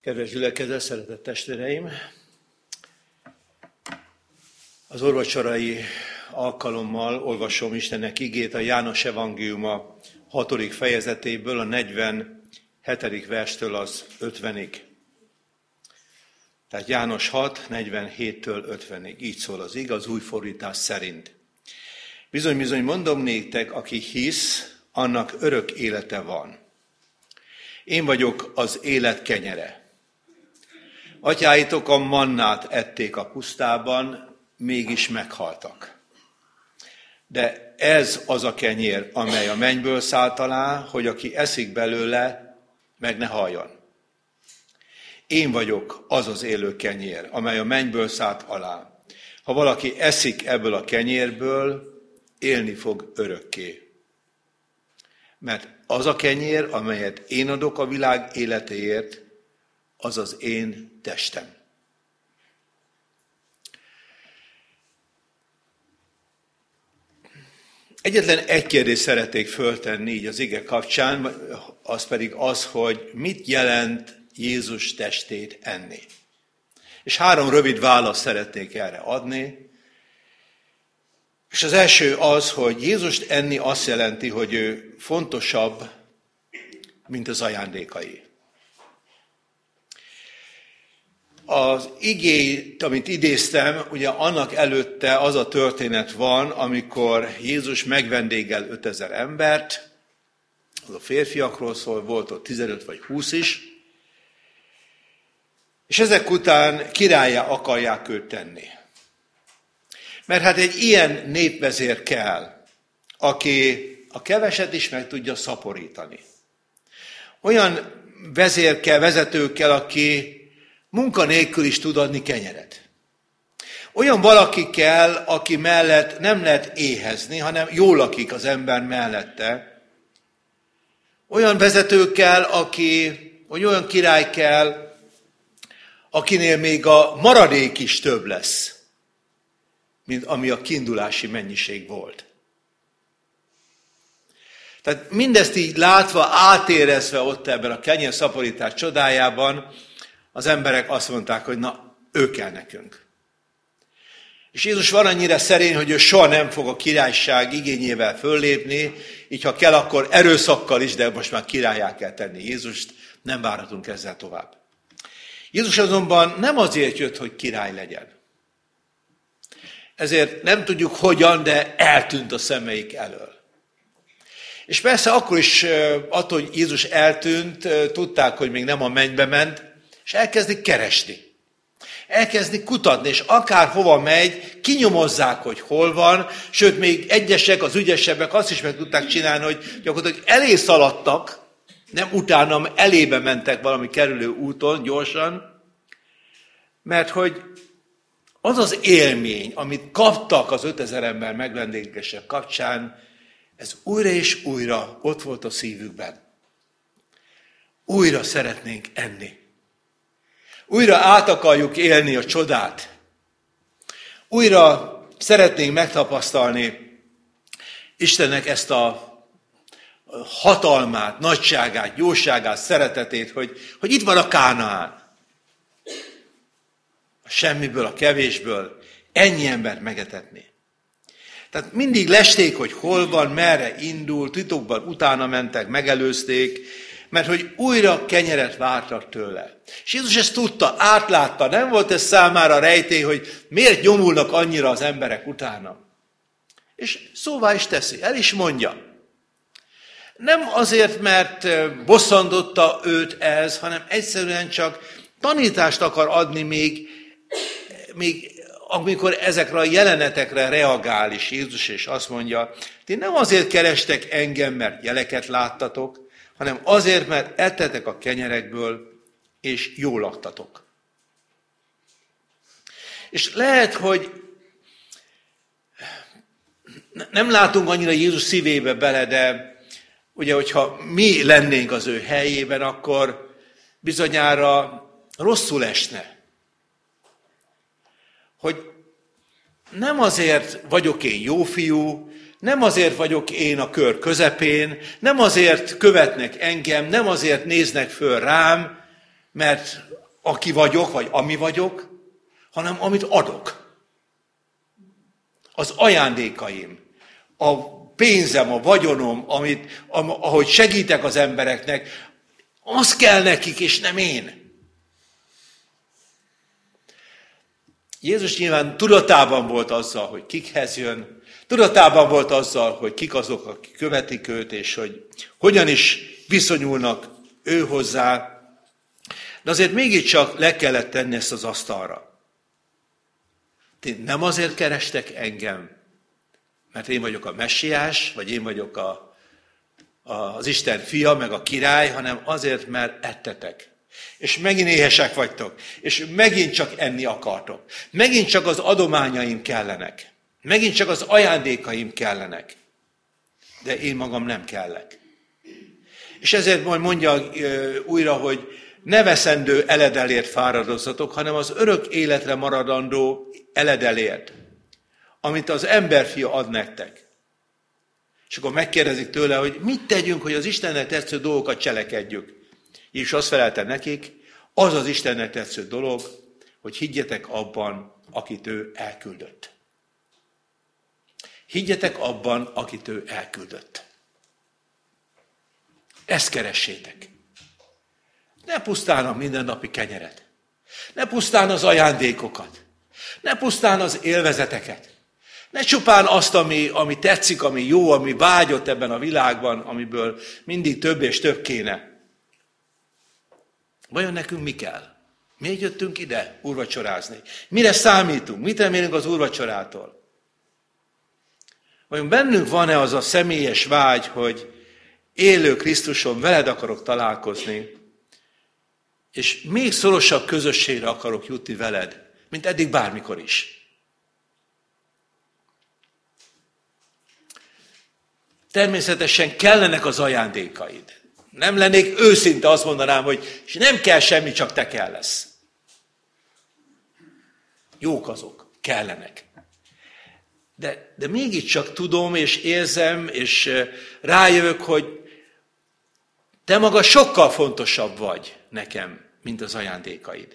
Kedves gyülekezet, szeretett testvéreim! Az orvacsorai alkalommal olvasom Istennek igét a János evangéliuma 6. fejezetéből, a 47. verstől az 50-ig. Tehát János 6, 47-től 50-ig. Így szól az ige, az új fordítás szerint. Bizony, mondom néktek, aki hisz, annak örök élete van. Én vagyok az élet kenyere. Atyáitok a mannát ették a pusztában, mégis meghaltak. De ez az a kenyér, amely a mennyből szállt alá, hogy aki eszik belőle, meg ne haljon. Én vagyok az az élő kenyér, amely a mennyből szállt alá. Ha valaki eszik ebből a kenyérből, élni fog örökké. Mert az a kenyér, amelyet én adok a világ életéért, az az én testem. Egyetlen egy kérdést szeretnék föltenni így az ige kapcsán, az pedig az, hogy mit jelent Jézus testét enni. És 3 rövid választ szeretnék erre adni. És az első az, hogy Jézust enni azt jelenti, hogy ő fontosabb, mint az ajándékai. Az igét, amit idéztem, ugye annak előtte az a történet van, amikor Jézus megvendégel 5000 embert, az a férfiakról szól, volt ott 15 vagy 20 is, és ezek után királlyá akarják őt tenni. Mert hát egy ilyen népvezér kell, aki a keveset is meg tudja szaporítani. Olyan vezér kell, vezető kell, aki munkanélkül is tud adni kenyeret. Olyan valaki kell, aki mellett nem lehet éhezni, hanem jól lakik az ember mellette. Olyan vezető kell, vagy olyan király kell, akinél még a maradék is több lesz, mint ami a kiindulási mennyiség volt. Tehát mindezt így látva, átérezve ott ebben a kenyérszaporítás csodájában, az emberek azt mondták, hogy na, ő kell nekünk. És Jézus van annyira szerény, hogy ő soha nem fog a királyság igényével föllépni, így ha kell, akkor erőszakkal is, de most már királlyá kell tenni Jézust, nem várhatunk ezzel tovább. Jézus azonban nem azért jött, hogy király legyen. Ezért nem tudjuk hogyan, de eltűnt a szemeik elől. És persze akkor is, attól, hogy Jézus eltűnt, tudták, hogy még nem a mennybe ment, és elkezdik keresni. Elkezdik kutatni, és akárhova megy, kinyomozzák, hogy hol van, sőt, még egyesek, az ügyesebbek azt is meg tudták csinálni, hogy gyakorlatilag elé szaladtak, nem utána, elébe mentek valami kerülő úton, gyorsan, mert hogy az az élmény, amit kaptak az 5000 ember megvendéglése kapcsán, ez újra és újra ott volt a szívükben. Újra szeretnénk enni. Újra át akarjuk élni a csodát. Újra szeretnénk megtapasztalni Istennek ezt a hatalmát, nagyságát, jóságát, szeretetét, hogy itt van a Kánaán. A semmiből, a kevésből ennyi embert megetetni. Tehát mindig lesték, hogy hol van, merre indul, titokban utána mentek, megelőzték, mert hogy újra kenyeret vártak tőle. És Jézus ezt tudta, átlátta, nem volt ez számára rejtély, hogy miért nyomulnak annyira az emberek utána. És szóvá is teszi, el is mondja. Nem azért, mert bosszantotta őt ez, hanem egyszerűen csak tanítást akar adni még amikor ezekre a jelenetekre reagál is Jézus, és azt mondja, ti nem azért kerestek engem, mert jeleket láttatok, hanem azért, mert ettetek a kenyerekből, és jól laktatok. És lehet, hogy nem látunk annyira Jézus szívébe bele, de ugye, hogyha mi lennénk az ő helyében, akkor bizonyára rosszul esne. Hogy nem azért vagyok én jó fiú, nem azért vagyok én a kör közepén, nem azért követnek engem, nem azért néznek föl rám, mert aki vagyok, vagy ami vagyok, hanem amit adok. Az ajándékaim, a pénzem, a vagyonom, ahogy segítek az embereknek, az kell nekik, és nem én. Jézus nyilván tudatában volt azzal, hogy kikhez jön, tudatában volt azzal, hogy kik azok, akik követik őt, és hogy hogyan is viszonyulnak ő hozzá, de azért mégiscsak le kellett tenni ezt az asztalra. Ti nem azért kerestek engem, mert én vagyok a messiás, vagy én vagyok az Isten fia, meg a király, hanem azért, mert ettetek. És megint éhesek vagytok, és megint csak enni akartok. Megint csak az adományaim kellenek. Megint csak az ajándékaim kellenek. De én magam nem kellek. És ezért majd mondja újra, hogy ne veszendő eledelért fáradozzatok, hanem az örök életre maradandó eledelért, amit az emberfia ad nektek. És akkor megkérdezik tőle, hogy mit tegyünk, hogy az Istennek tetsző dolgokat cselekedjük. És azt felelte nekik, az az Istennek tetsző dolog, hogy higgyetek abban, akit ő elküldött. Higgyetek abban, akit ő elküldött. Ezt keressétek. Ne pusztán a mindennapi kenyeret. Ne pusztán az ajándékokat. Ne pusztán az élvezeteket. Ne csupán azt, ami tetszik, ami jó, ami vágyott ebben a világban, amiből mindig több és több kéne. Vajon nekünk mi kell? Miért jöttünk ide úrvacsorázni? Mire számítunk? Mit remélünk az úrvacsorától? Vajon bennünk van-e az a személyes vágy, hogy élő Krisztuson veled akarok találkozni, és még szorosabb közösségre akarok jutni veled, mint eddig bármikor is? Természetesen kellenek az ajándékaid. Nem lennék őszinte, azt mondanám, hogy és nem kell semmi, csak te kellesz. Jók azok, kellenek. De mégiscsak tudom, és érzem, és rájövök, hogy te maga sokkal fontosabb vagy nekem, mint az ajándékaid.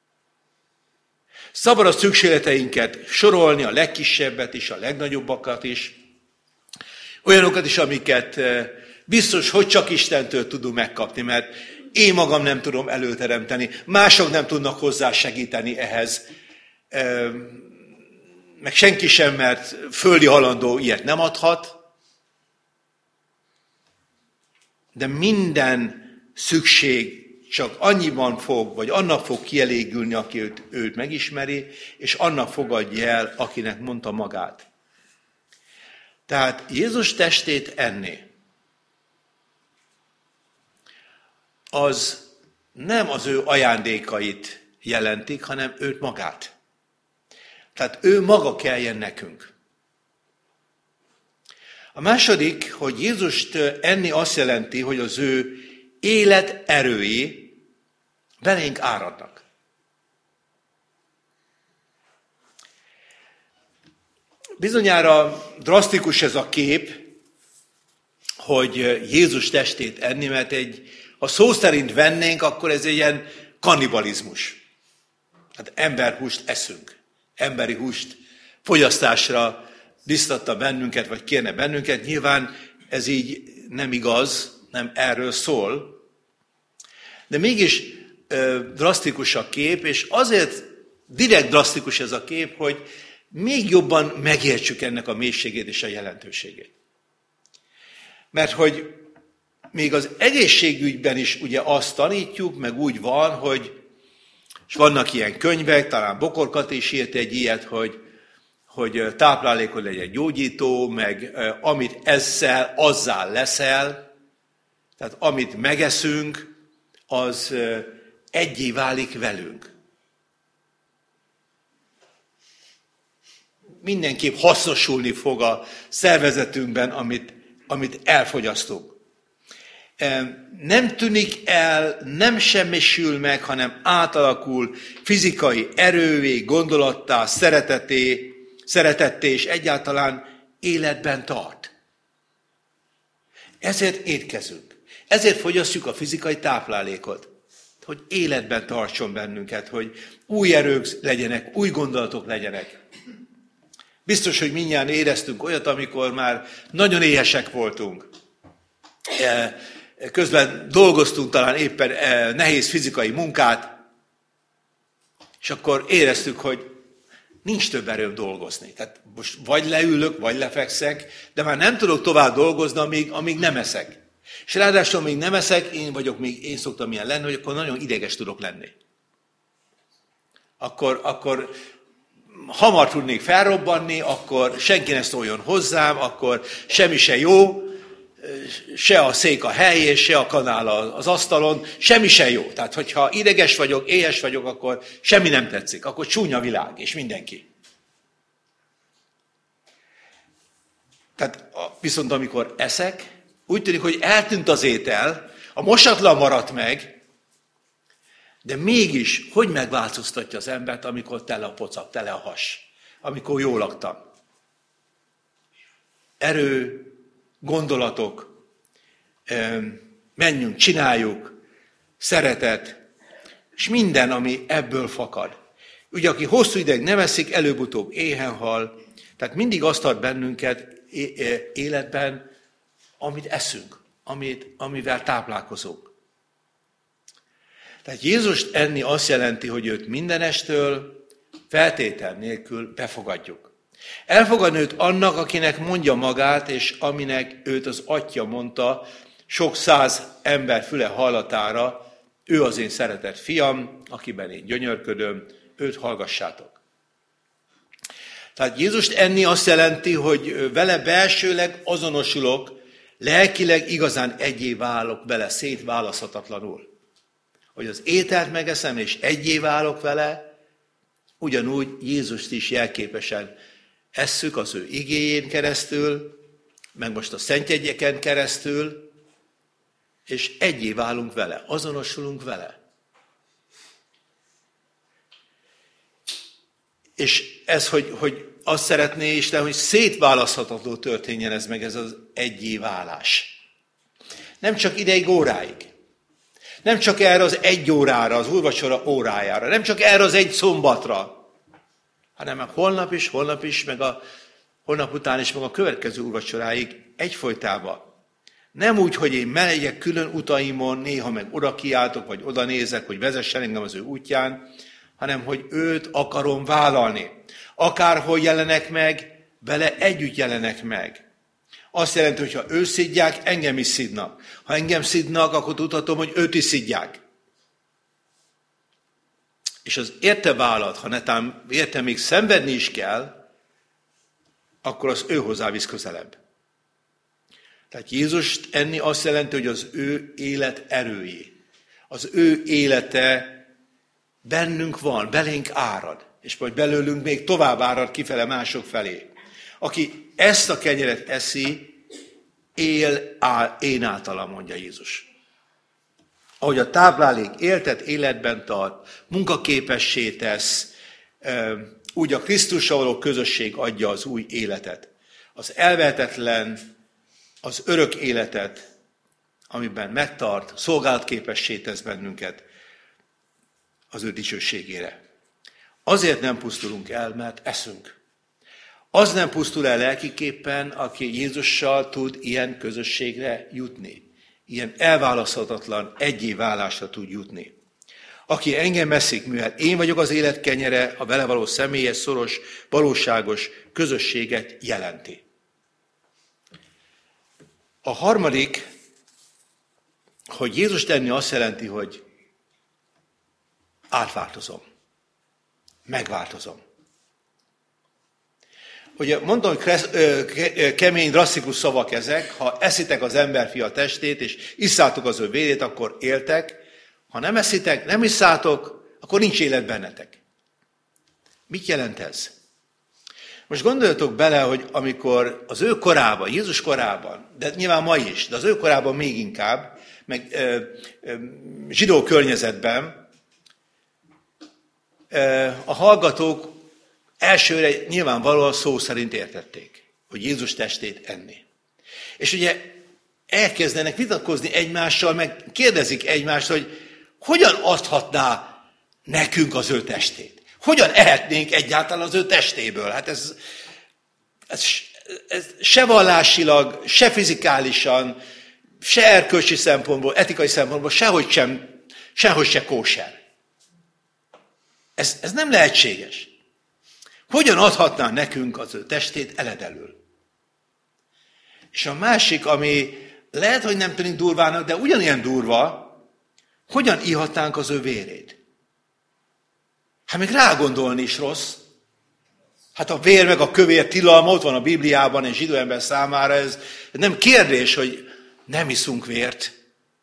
Szabad a szükségleteinket sorolni, a legkisebbet is, a legnagyobbakat is, olyanokat is, amiket biztos, hogy csak Istentől tudunk megkapni, mert én magam nem tudom előteremteni, mások nem tudnak hozzá segíteni ehhez, meg senki sem, mert földi halandó ilyet nem adhat, de minden szükség csak annyiban fog, vagy annak fog kielégülni, aki őt megismeri, és annak fogadja el, akinek mondta magát. Tehát Jézus testét enni, az nem az ő ajándékait jelentik, hanem őt magát. Tehát ő maga kelljen nekünk. A második, hogy Jézust enni azt jelenti, hogy az ő élet erői belénk áradnak. Bizonyára drasztikus ez a kép, hogy Jézus testét enni, mert ha szó szerint vennénk, akkor ez egy ilyen kannibalizmus. Hát emberhúst eszünk. Emberi húst fogyasztásra biztatta bennünket, vagy kérne bennünket. Nyilván ez így nem igaz, nem erről szól. De mégis drasztikus a kép, és azért direkt drasztikus ez a kép, hogy még jobban megértsük ennek a mélységét és a jelentőségét. Mert hogy még az egészségügyben is ugye azt tanítjuk, meg úgy van, hogy és vannak ilyen könyvek, talán Bokorkat is írt egy ilyet, hogy táplálékod legyen gyógyító, meg amit eszel, azzá leszel. Tehát amit megeszünk, az egyé válik velünk. Mindenképp hasznosulni fog a szervezetünkben, amit elfogyasztunk. Nem tűnik el, nem semmisül meg, hanem átalakul fizikai erővé, gondolattá, szeretetté, és egyáltalán életben tart. Ezért étkezünk. Ezért fogyasztjuk a fizikai táplálékot. hogy életben tartson bennünket, hogy új erők legyenek, új gondolatok legyenek. Biztos, hogy mindjárt éreztünk olyat, amikor már nagyon éhesek voltunk. Közben dolgoztunk talán éppen nehéz fizikai munkát, és akkor éreztük, hogy nincs több erőm dolgozni. Tehát most vagy leülök, vagy lefekszek, de már nem tudok tovább dolgozni, amíg nem eszek. És ráadásul, amíg nem eszek, én szoktam ilyen lenni, hogy akkor nagyon ideges tudok lenni. Akkor hamar tudnék felrobbanni, akkor senki ne szóljon hozzám, akkor semmi se jó, se a szék a helyén, se a kanál az asztalon, semmi se jó. Tehát, hogyha ideges vagyok, éhes vagyok, akkor semmi nem tetszik, akkor csúnya világ, és mindenki. Tehát viszont amikor eszek, úgy tűnik, hogy eltűnt az étel, a mosatlan maradt meg, de mégis, hogy megváltoztatja az embert, amikor tele a pocak, tele a has, amikor jól laktam. Erő, gondolatok, menjünk, csináljuk, szeretet, és minden, ami ebből fakad. Ugye, aki hosszú ideig nem eszik, előbb-utóbb éhen hal, tehát mindig azt tart bennünket életben, amit eszünk, amivel táplálkozunk. Tehát Jézust enni azt jelenti, hogy őt mindenestől feltétel nélkül befogadjuk. Elfogadni őt annak, akinek mondja magát, és aminek őt az Atya mondta, sok száz ember füle hallatára, ő az én szeretett fiam, akiben én gyönyörködöm, őt hallgassátok. Tehát Jézust enni azt jelenti, hogy vele belsőleg azonosulok, lelkileg igazán egyé válok vele, szétválaszthatatlanul. Hogy az ételt megeszem, és egyé válok vele, ugyanúgy Jézust is jelképesen esszük az ő igéjén keresztül, meg most a szentjegyeken keresztül, és egyé válunk vele, azonosulunk vele. És ez, hogy azt szeretné Isten, hogy szétválaszthatatlanul történjen ez meg, ez az egyé válás. Nem csak ideig, óráig. Nem csak erre az egy órára, az úrvacsora órájára, nem csak erre az egy szombatra, hanem meg holnap is, meg a holnap után is, meg a következő úrvacsoráig egyfolytában. Nem úgy, hogy én megyek külön utaimon, néha meg oda kiáltok, vagy oda nézek, hogy vezessen engem az ő útján, hanem hogy őt akarom vállalni. Akárhol jelenek meg, vele együtt jelenek meg. Azt jelenti, hogy ha ő szidják, engem is szidnak. Ha engem szidnak, akkor tudhatom, hogy őt is szidják. És az érte vállalat, ha netán érte még szenvedni is kell, akkor az ő hozzá visz közelebb. Tehát Jézust enni azt jelenti, hogy az ő élet erőjé. Az ő élete bennünk van, belénk árad, és majd belőlünk még tovább árad kifele mások felé. Aki ezt a kenyeret eszi, én általam, mondja Jézus. Ahogy a táplálék éltet életben tart, munkaképessé tesz, úgy a Krisztussal való közösség adja az új életet. Az elvehetetlen, az örök életet, amiben megtart, szolgálatképessé tesz bennünket az ő dicsőségére. Azért nem pusztulunk el, mert eszünk. Az nem pusztul el lelkiképpen, aki Jézussal tud ilyen közösségre jutni. Ilyen elválaszthatatlan egyé válásra tud jutni. Aki engem eszik, mivel én vagyok az élet kenyere, a vele való személyes, szoros, valóságos közösséget jelenti. A harmadik, hogy Jézust enni azt jelenti, hogy átváltozom. Megváltozom. Ugye mondom, hogy kemény, drasztikus szavak ezek, ha eszitek az emberfia testét, és isszátok az ő vérét, akkor éltek. Ha nem eszitek, nem isszátok, akkor nincs élet bennetek. Mit jelent ez? Most gondoljatok bele, hogy amikor az ő korában, Jézus korában, de nyilván ma is, de az ő korában még inkább, meg zsidó környezetben, a hallgatók elsőre nyilvánvalóan szó szerint értették, hogy Jézus testét enni. És ugye elkezdenek vitatkozni egymással, meg kérdezik egymást, hogyan adhatná nekünk az ő testét? Hogyan ehetnénk egyáltalán az ő testéből? Hát ez se vallásilag, se fizikálisan, se erkölcsi szempontból, etikai szempontból, sehogy se kóser. Ez nem lehetséges. Hogyan adhatná nekünk az ő testét eledelül? És a másik, ami lehet, hogy nem tűnik durvának, de ugyanilyen durva, hogyan ihatnánk az ő vérét? Hát még rágondolni is rossz. Hát a vér meg a kövér tilalma ott van a Bibliában, és zsidó ember számára ez nem kérdés, hogy nem iszunk vért.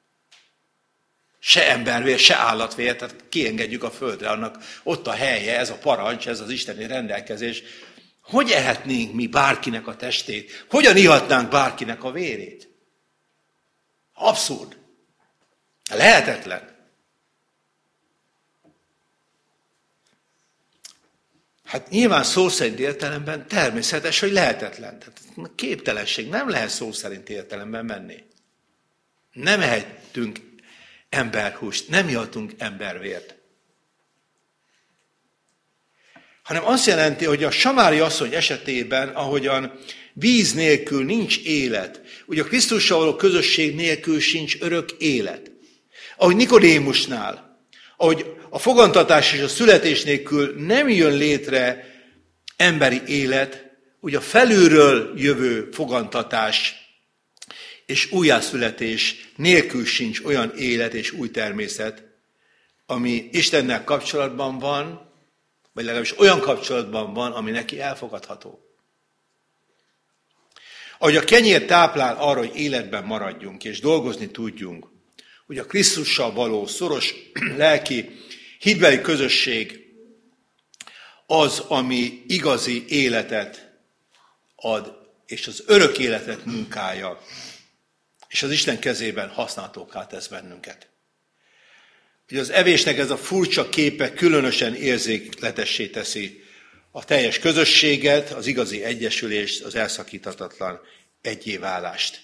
Se embervér, se állatvér, tehát kiengedjük a földre, annak ott a helye, ez a parancs, ez az isteni rendelkezés. Hogy ehetnénk mi bárkinek a testét? Hogyan ihatnánk bárkinek a vérét? Abszurd. Lehetetlen. Hát nyilván szó szerint értelemben természetes, hogy lehetetlen. Tehát képtelenség, nem lehet szó szerint értelemben menni. Nem ehetünk emberhúst, nem ihatunk embervért. Hanem azt jelenti, hogy a samári asszony esetében, ahogyan víz nélkül nincs élet, ugye a Krisztussal való közösség nélkül sincs örök élet. Ahogy Nikodémusnál, ahogy a fogantatás és a születés nélkül nem jön létre emberi élet, ugye a felülről jövő fogantatás és újjászületés nélkül sincs olyan élet és új természet, ami Istennel kapcsolatban van, vagy legalábbis olyan kapcsolatban van, ami neki elfogadható. Ahogy a kenyér táplál arra, hogy életben maradjunk és dolgozni tudjunk, hogy a Krisztussal való szoros lelki hitbeli közösség az, ami igazi életet ad, és az örök életet munkálja, és az Isten kezében használhatóká tesz bennünket. Ugye az evésnek ez a furcsa képe különösen érzékletessé teszi a teljes közösséget, az igazi egyesülést, az elszakíthatatlan egyéválást.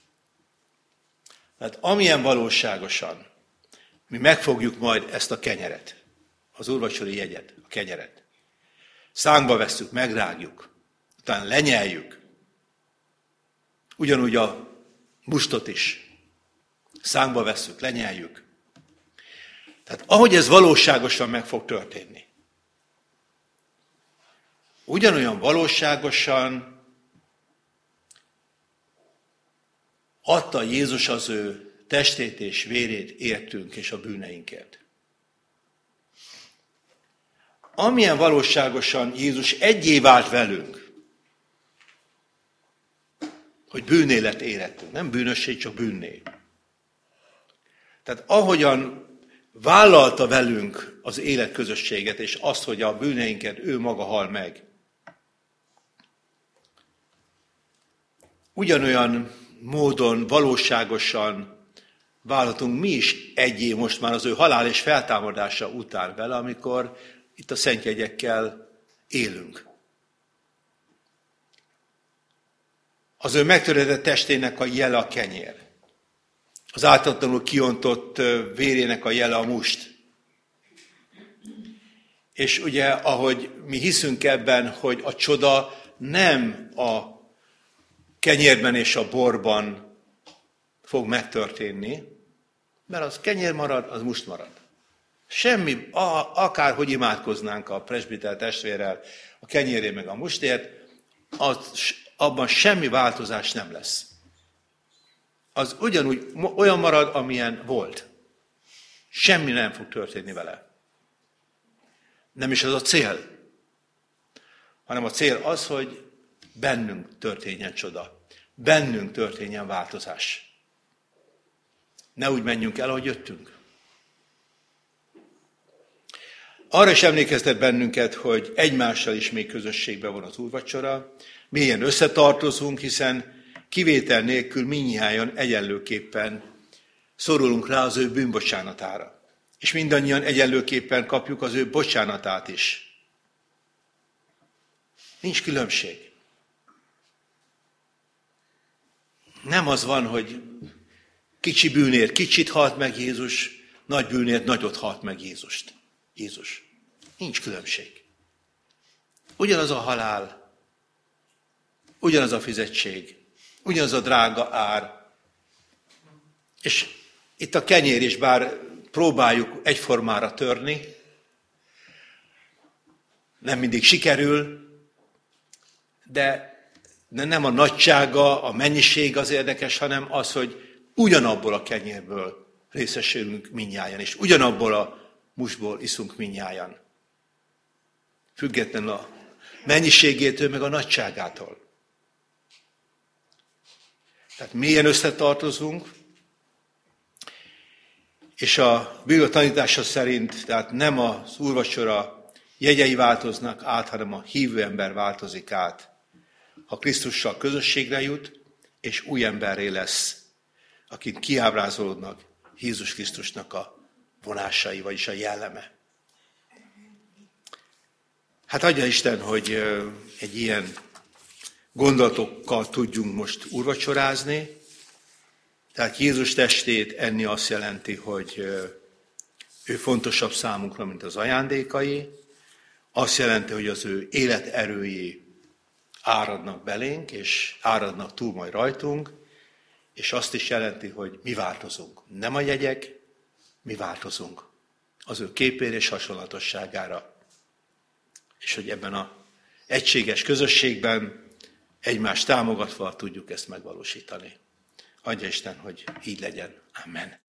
Tehát amilyen valóságosan mi megfogjuk majd ezt a kenyeret, az úrvacsori jegyet, a kenyeret, szánkba vesszük, megrágjuk, utána lenyeljük, ugyanúgy a mustot is szánkba vesszük, lenyeljük. Tehát ahogy ez valóságosan meg fog történni, ugyanolyan valóságosan adta Jézus az ő testét és vérét értünk és a bűneinkért. Amilyen valóságosan Jézus egyé vált velünk, hogy bűnélet érettünk, nem bűnösség, csak bűnné. Tehát ahogyan vállalta velünk az életközösséget, és azt, hogy a bűneinket ő maga hal meg, ugyanolyan módon, valóságosan válhatunk mi is egyé most már az ő halál és feltámadása után vele, amikor itt a szentjegyekkel élünk. Az ő megtöretett testének a jele a kenyér. Az áltatlanul kiontott vérének a jele a must. És ugye, ahogy mi hiszünk ebben, hogy a csoda nem a kenyérben és a borban fog megtörténni, mert az kenyér marad, az must marad. Semmi, akárhogy imádkoznánk a presbiter testvérrel, a kenyérért meg a mustért, abban semmi változás nem lesz. Az ugyanúgy olyan marad, amilyen volt. Semmi nem fog történni vele. Nem is az a cél, hanem a cél az, hogy bennünk történjen csoda. Bennünk történjen változás. Ne úgy menjünk el, ahogy jöttünk. Arra is emlékeztet bennünket, hogy egymással is még közösségben van az úrvacsora, mélyen összetartozunk, hiszen kivétel nélkül mindnyájan egyenlőképpen szorulunk rá az ő bűnbocsánatára. És mindannyian egyenlőképpen kapjuk az ő bocsánatát is. Nincs különbség. Nem az van, hogy kicsi bűnért kicsit halt meg Jézus, nagy bűnért nagyot halt meg Jézus. Nincs különbség. Ugyanaz a halál, ugyanaz a fizetség, ugyanaz a drága ár. És itt a kenyér is, bár próbáljuk egyformára törni, nem mindig sikerül, de nem a nagysága, a mennyiség az érdekes, hanem az, hogy ugyanabból a kenyérből részesülünk mindnyájan, és ugyanabból a musból iszunk mindnyájan. Független a mennyiségétől, meg a nagyságától. Tehát mélyen összetartozunk, és a Biblia tanítása szerint, tehát nem az úrvacsora jegyei változnak át, hanem a hívő ember változik át. Ha Krisztussal közösségre jut, és új emberré lesz, akit kiábrázolódnak Jézus Krisztusnak a vonásai, vagyis a jelleme. Hát adja Isten, hogy egy ilyen gondolatokkal tudjunk most úrvacsorázni. Tehát Jézus testét enni azt jelenti, hogy ő fontosabb számunkra, mint az ajándékai. Azt jelenti, hogy az ő életerői áradnak belénk, és áradnak túl majd rajtunk, és azt is jelenti, hogy mi változunk. Nem a jegyek, mi változunk az ő képére és hasonlatosságára. És hogy ebben az egységes közösségben egymást támogatva tudjuk ezt megvalósítani. Adja Isten, hogy így legyen. Amen.